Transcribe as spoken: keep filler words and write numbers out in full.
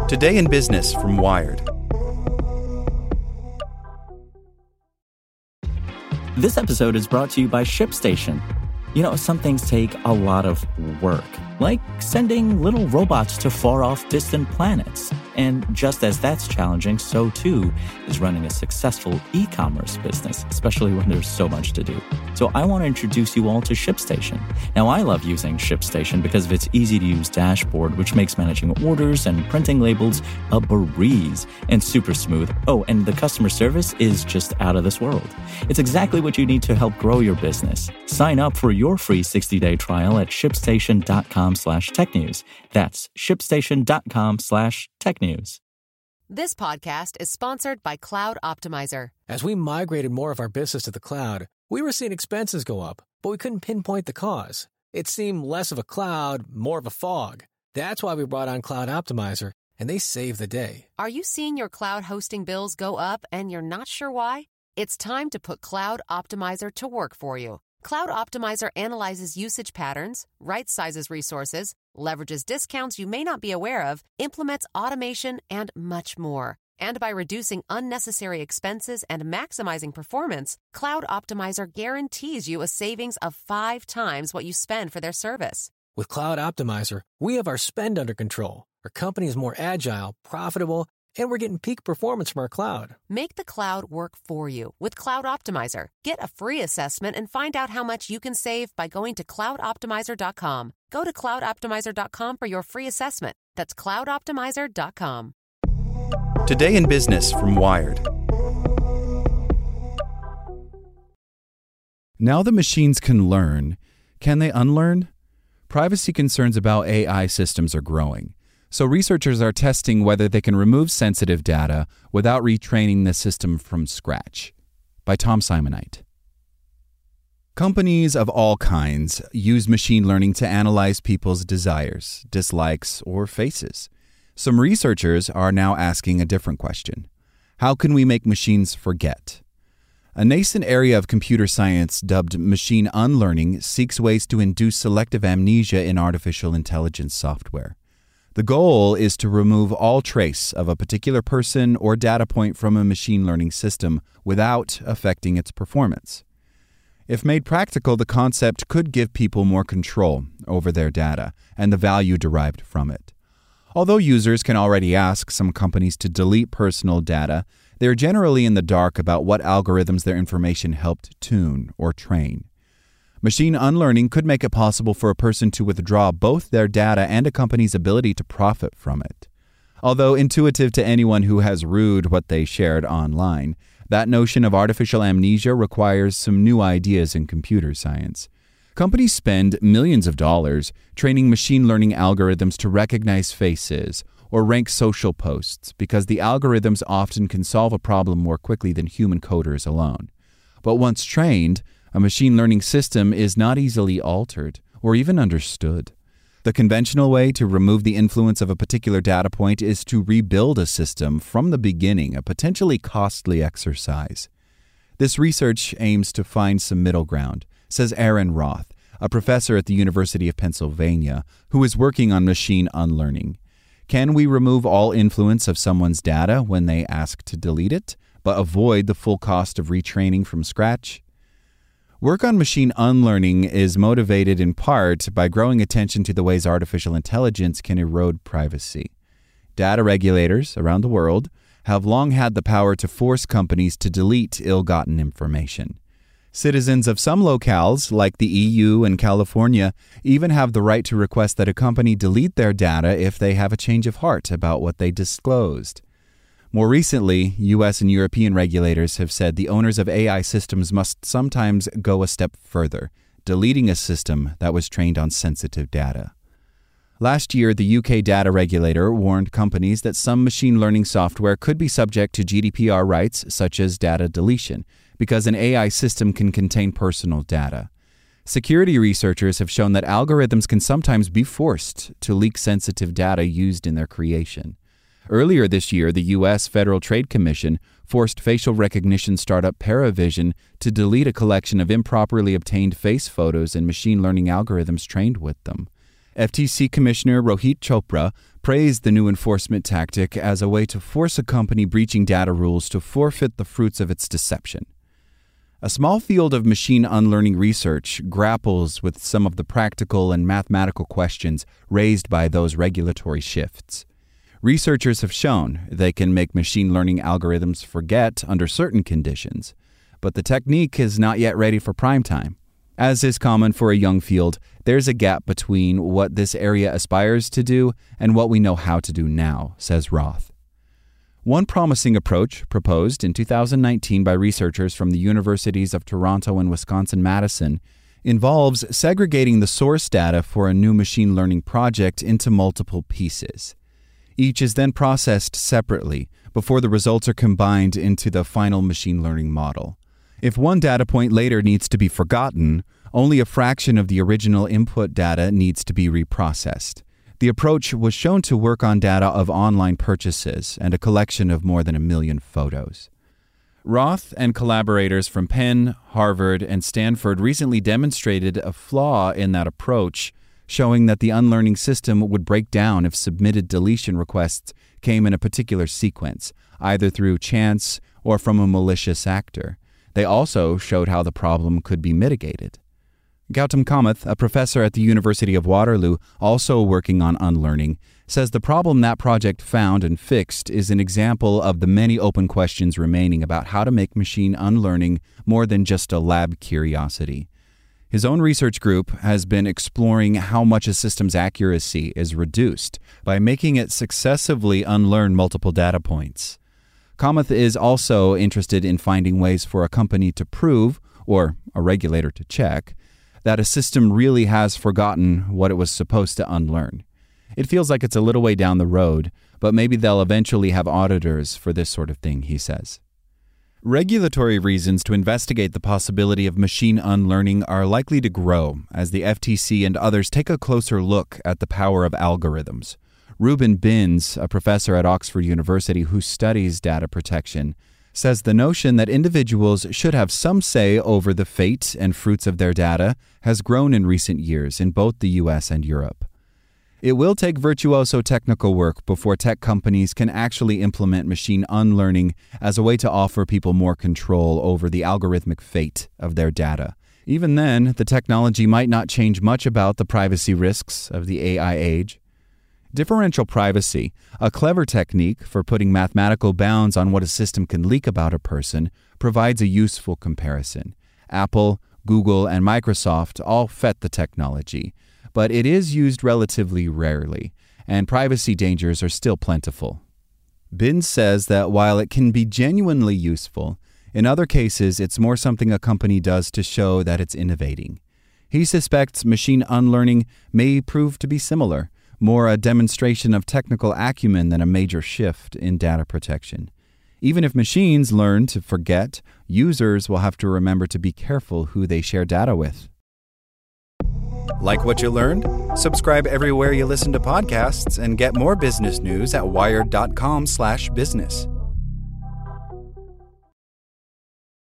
Today in Business from Wired. This episode is brought to you by ShipStation. You know, some things take a lot of work, like sending little robots to far-off distant planets. And just as that's challenging, so too is running a successful e-commerce business, especially when there's so much to do. So I want to introduce you all to ShipStation. Now, I love using ShipStation because of its easy-to-use dashboard, which makes managing orders and printing labels a breeze and super smooth. Oh, and the customer service is just out of this world. It's exactly what you need to help grow your business. Sign up for your free sixty-day trial at shipstation.com slash technews. That's shipstation.com slash technews. This podcast is sponsored by Cloud Optimizer. As we migrated more of our business to the cloud, we were seeing expenses go up, but we couldn't pinpoint the cause. It seemed less of a cloud, more of a fog. That's why we brought on Cloud Optimizer, and they saved the day. Are you seeing your cloud hosting bills go up and you're not sure why? It's time to put Cloud Optimizer to work for you. Cloud Optimizer analyzes usage patterns, right-sizes resources, leverages discounts you may not be aware of, implements automation, and much more. And by reducing unnecessary expenses and maximizing performance, Cloud Optimizer guarantees you a savings of five times what you spend for their service. With Cloud Optimizer, we have our spend under control. Our company is more agile, profitable, and we're getting peak performance from our cloud. Make the cloud work for you with Cloud Optimizer. Get a free assessment and find out how much you can save by going to cloud optimizer dot com. Go to cloud optimizer dot com for your free assessment. That's cloud optimizer dot com. Today in Business from Wired. Now that machines can learn, can they unlearn? Privacy concerns about A I systems are growing. So researchers are testing whether they can remove sensitive data without retraining the system from scratch. By Tom Simonite. Companies of all kinds use machine learning to analyze people's desires, dislikes, or faces. Some researchers are now asking a different question. How can we make machines forget? A nascent area of computer science dubbed machine unlearning seeks ways to induce selective amnesia in artificial intelligence software. The goal is to remove all trace of a particular person or data point from a machine learning system without affecting its performance. If made practical, the concept could give people more control over their data and the value derived from it. Although users can already ask some companies to delete personal data, they are generally in the dark about what algorithms their information helped tune or train. Machine unlearning could make it possible for a person to withdraw both their data and a company's ability to profit from it. Although intuitive to anyone who has rued what they shared online, that notion of artificial amnesia requires some new ideas in computer science. Companies spend millions of dollars training machine learning algorithms to recognize faces or rank social posts because the algorithms often can solve a problem more quickly than human coders alone. But once trained, a machine learning system is not easily altered or even understood. The conventional way to remove the influence of a particular data point is to rebuild a system from the beginning, a potentially costly exercise. This research aims to find some middle ground, says Aaron Roth, a professor at the University of Pennsylvania who is working on machine unlearning. Can we remove all influence of someone's data when they ask to delete it, but avoid the full cost of retraining from scratch? Work on machine unlearning is motivated in part by growing attention to the ways artificial intelligence can erode privacy. Data regulators around the world have long had the power to force companies to delete ill-gotten information. Citizens of some locales, like the E U and California, even have the right to request that a company delete their data if they have a change of heart about what they disclosed. More recently, U S and European regulators have said the owners of A I systems must sometimes go a step further, deleting a system that was trained on sensitive data. Last year, the U K data regulator warned companies that some machine learning software could be subject to G D P R rights, such as data deletion, because an A I system can contain personal data. Security researchers have shown that algorithms can sometimes be forced to leak sensitive data used in their creation. Earlier this year, the U S Federal Trade Commission forced facial recognition startup Paravision to delete a collection of improperly obtained face photos and machine learning algorithms trained with them. F T C Commissioner Rohit Chopra praised the new enforcement tactic as a way to force a company breaching data rules to forfeit the fruits of its deception. A small field of machine unlearning research grapples with some of the practical and mathematical questions raised by those regulatory shifts. Researchers have shown they can make machine learning algorithms forget under certain conditions, but the technique is not yet ready for prime time. As is common for a young field, there's a gap between what this area aspires to do and what we know how to do now, says Roth. One promising approach proposed in two thousand nineteen by researchers from the universities of Toronto and Wisconsin-Madison involves segregating the source data for a new machine learning project into multiple pieces. Each is then processed separately before the results are combined into the final machine learning model. If one data point later needs to be forgotten, only a fraction of the original input data needs to be reprocessed. The approach was shown to work on data of online purchases and a collection of more than a million photos. Roth and collaborators from Penn, Harvard, and Stanford recently demonstrated a flaw in that approach, showing that the unlearning system would break down if submitted deletion requests came in a particular sequence, either through chance or from a malicious actor. They also showed how the problem could be mitigated. Gautam Kamath, a professor at the University of Waterloo, also working on unlearning, says the problem that project found and fixed is an example of the many open questions remaining about how to make machine unlearning more than just a lab curiosity. His own research group has been exploring how much a system's accuracy is reduced by making it successively unlearn multiple data points. Kamath is also interested in finding ways for a company to prove, or a regulator to check, that a system really has forgotten what it was supposed to unlearn. It feels like it's a little way down the road, but maybe they'll eventually have auditors for this sort of thing, he says. Regulatory reasons to investigate the possibility of machine unlearning are likely to grow as the F T C and others take a closer look at the power of algorithms. Ruben Binns, a professor at Oxford University who studies data protection, says the notion that individuals should have some say over the fate and fruits of their data has grown in recent years in both the U S and Europe. It will take virtuoso technical work before tech companies can actually implement machine unlearning as a way to offer people more control over the algorithmic fate of their data. Even then, the technology might not change much about the privacy risks of the A I age. Differential privacy, a clever technique for putting mathematical bounds on what a system can leak about a person, provides a useful comparison. Apple, Google, and Microsoft all fet the technology, but it is used relatively rarely, and privacy dangers are still plentiful. Binns says that while it can be genuinely useful, in other cases it's more something a company does to show that it's innovating. He suspects machine unlearning may prove to be similar, more a demonstration of technical acumen than a major shift in data protection. Even if machines learn to forget, users will have to remember to be careful who they share data with. Like what you learned? Subscribe everywhere you listen to podcasts and get more business news at wired dot com slash business.